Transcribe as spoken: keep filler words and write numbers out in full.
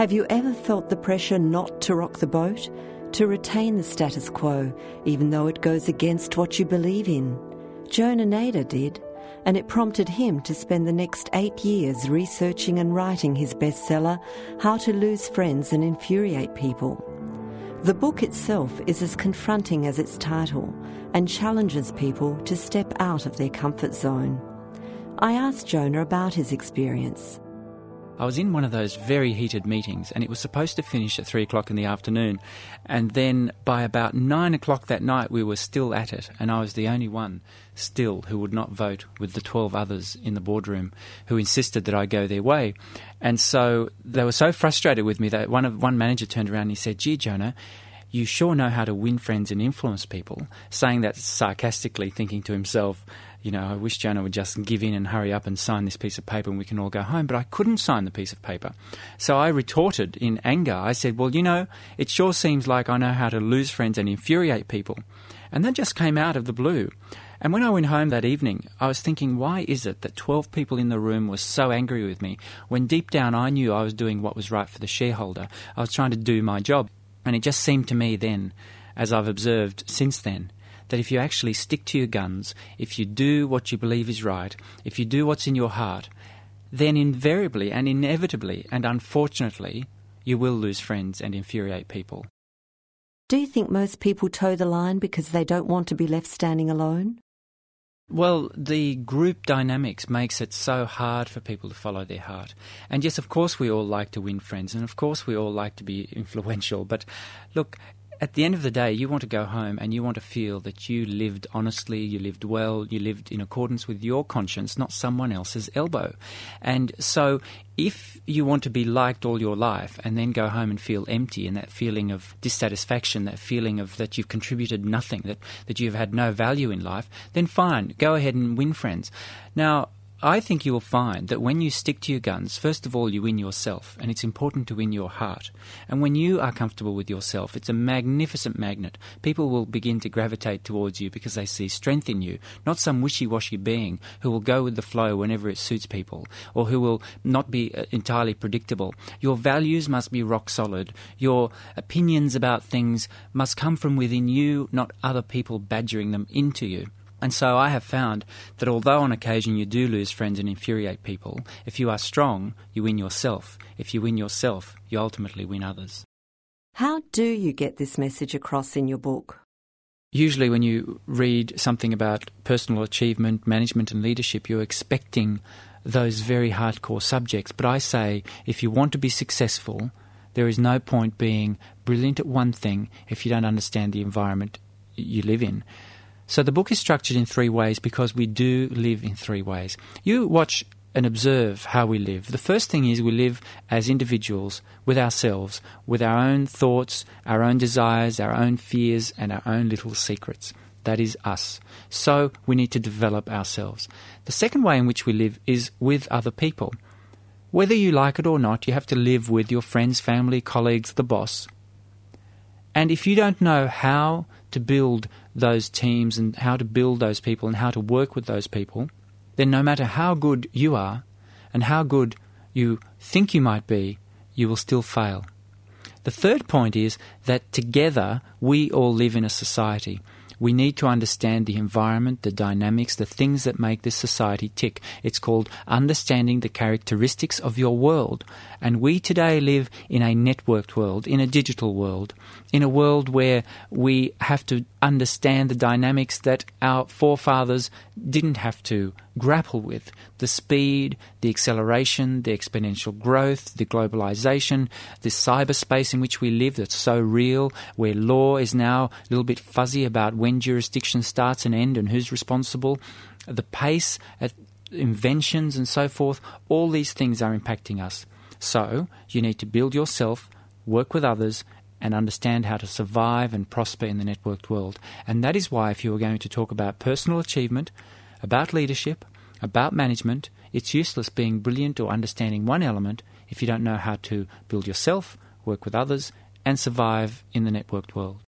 Have you ever felt the pressure not to rock the boat? To retain the status quo, even though it goes against what you believe in? Jonah Nader did, and it prompted him to spend the next eight years researching and writing his bestseller, How to Lose Friends and Infuriate People. The book itself is as confronting as its title and challenges people to step out of their comfort zone. I asked Jonah about his experience. I was in one of those very heated meetings, and it was supposed to finish at three o'clock in the afternoon. And then by about nine o'clock that night, we were still at it, and I was the only one still who would not vote with the twelve others in the boardroom who insisted that I go their way. And so they were so frustrated with me that one of one manager turned around and he said, "Gee, Jonah, you sure know how to win friends and influence people," saying that sarcastically, thinking to himself, you know, I wish Jonah would just give in and hurry up and sign this piece of paper and we can all go home. But I couldn't sign the piece of paper. So I retorted in anger. I said, well, you know, it sure seems like I know how to lose friends and infuriate people. And that just came out of the blue. And when I went home that evening, I was thinking, why is it that twelve people in the room were so angry with me when deep down I knew I was doing what was right for the shareholder? I was trying to do my job. And it just seemed to me then, as I've observed since then, that if you actually stick to your guns, if you do what you believe is right, if you do what's in your heart, then invariably and inevitably and unfortunately, you will lose friends and infuriate people. Do you think most people toe the line because they don't want to be left standing alone? Well, the group dynamics makes it so hard for people to follow their heart. And yes, of course we all like to win friends, and of course we all like to be influential. But look, at the end of the day, you want to go home and you want to feel that you lived honestly, you lived well, you lived in accordance with your conscience, not someone else's elbow. And so if you want to be liked all your life and then go home and feel empty, and that feeling of dissatisfaction, that feeling of that you've contributed nothing, that, that you've had no value in life, then fine, go ahead and win friends. Now, I think you will find that when you stick to your guns, first of all, you win yourself, and it's important to win your heart. And when you are comfortable with yourself, it's a magnificent magnet. People will begin to gravitate towards you because they see strength in you, not some wishy-washy being who will go with the flow whenever it suits people, or who will not be entirely predictable. Your values must be rock solid. Your opinions about things must come from within you, not other people badgering them into you. And so I have found that although on occasion you do lose friends and infuriate people, if you are strong, you win yourself. If you win yourself, you ultimately win others. How do you get this message across in your book? Usually when you read something about personal achievement, management and leadership, you're expecting those very hardcore subjects. But I say, if you want to be successful, there is no point being brilliant at one thing if you don't understand the environment you live in. So the book is structured in three ways because we do live in three ways. You watch and observe how we live. The first thing is we live as individuals with ourselves, with our own thoughts, our own desires, our own fears, and our own little secrets. That is us. So we need to develop ourselves. The second way in which we live is with other people. Whether you like it or not, you have to live with your friends, family, colleagues, the boss. And if you don't know how to build those teams and how to build those people and how to work with those people, then no matter how good you are and how good you think you might be, you will still fail. The third point is that together we all live in a society. We need to understand the environment, the dynamics, the things that make this society tick. It's called understanding the characteristics of your world. And we today live in a networked world, in a digital world, in a world where we have to understand the dynamics that our forefathers didn't have to grapple with. The speed, the acceleration, the exponential growth, the globalization, the cyberspace in which we live that's so real, where law is now a little bit fuzzy about when jurisdiction starts and ends and who's responsible, the pace at inventions and so forth, all these things are impacting us. So you need to build yourself, work with others, and understand how to survive and prosper in the networked world. And that is why if you are going to talk about personal achievement, about leadership, about management, it's useless being brilliant or understanding one element if you don't know how to build yourself, work with others, and survive in the networked world.